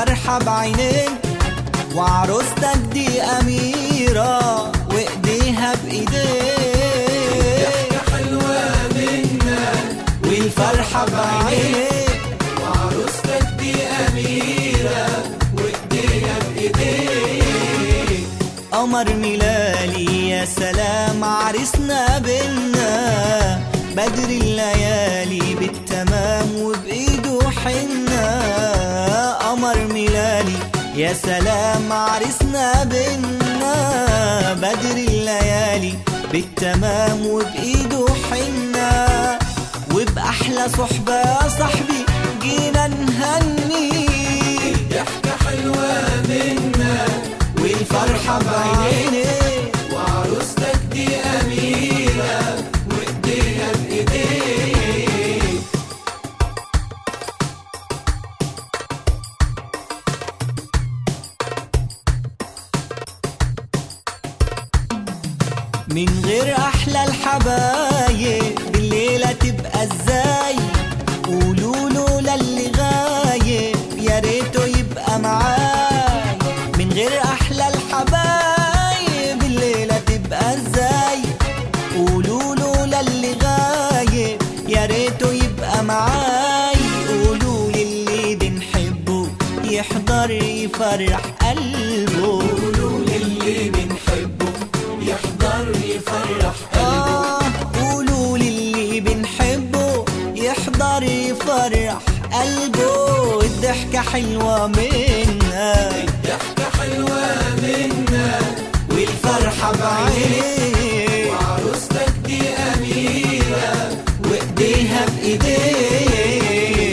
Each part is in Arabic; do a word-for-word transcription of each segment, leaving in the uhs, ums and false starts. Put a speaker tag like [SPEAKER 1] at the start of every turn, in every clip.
[SPEAKER 1] والفرحة بعينين، وعروستك دي أميرة وإيديها بإيدين.
[SPEAKER 2] ضحكة حلوة منك
[SPEAKER 1] والفرحة بعينين،
[SPEAKER 2] وعروستك دي أميرة وإيديها بإيديك.
[SPEAKER 1] قمر ميلالي يا سلام عرسنا بينا، بدر الليالي بالتمام وبإيده حنا. قمر ميلالي يا سلام عرسنا بينا، بدر الليالي بالتمام وبإيده حنا. وبأحلى صحبة يا صاحبي جينا نهني.
[SPEAKER 2] ضحكة حلوة منك
[SPEAKER 1] والفرحة بعيني،
[SPEAKER 2] وعروستك دي أميرة وإيديها بإيديك.
[SPEAKER 1] من غير أحلى الحبايب الليلة تبقى ازاي؟ قولوا لولا اللي غايب يا ريته يبقى معاي. من غير أحلى الحبايب الليلة تبقى ازاي؟ قولوا لولا اللي غايب يا ريته يبقى معاي. قولوا للي بنحبه يحضر يفرح قلبه.
[SPEAKER 2] قولوا للي بنحبه يحضر يفرح قلبه.
[SPEAKER 1] آه قولوا للي بنحبه يحضر يفرح قلبه. الضحكة حلوة منا،
[SPEAKER 2] ضحكة حلوة منك
[SPEAKER 1] والفرحة بعيني،
[SPEAKER 2] وعروستك دي أميرة
[SPEAKER 1] وإيديها بإيديه.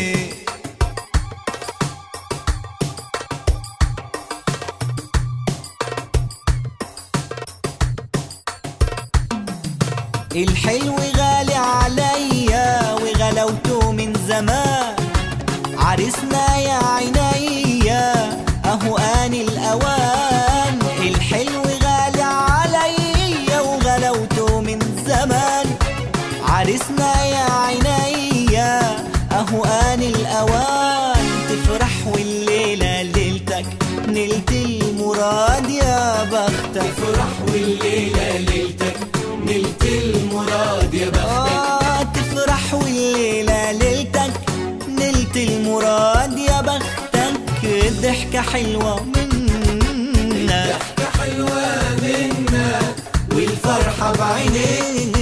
[SPEAKER 1] الحلو غالي عليا وغلوته من زمان، عرسنا يا عينيا اهو آن الأوان. الحلو غالي عليا وغلوته من زمان، عرسنا يا عينيا اهو آن الأوان. تفرح والليلة ليلتك نلت المراد يا بختك.
[SPEAKER 2] تفرح والليلة ليلتك نلت المراد يا بختك.
[SPEAKER 1] آه تفرح والليلة ليلتك نلت المراد يا بختك. ضحكة حلوة منا،
[SPEAKER 2] ضحكة حلوة منك
[SPEAKER 1] والفرحة بعينيك،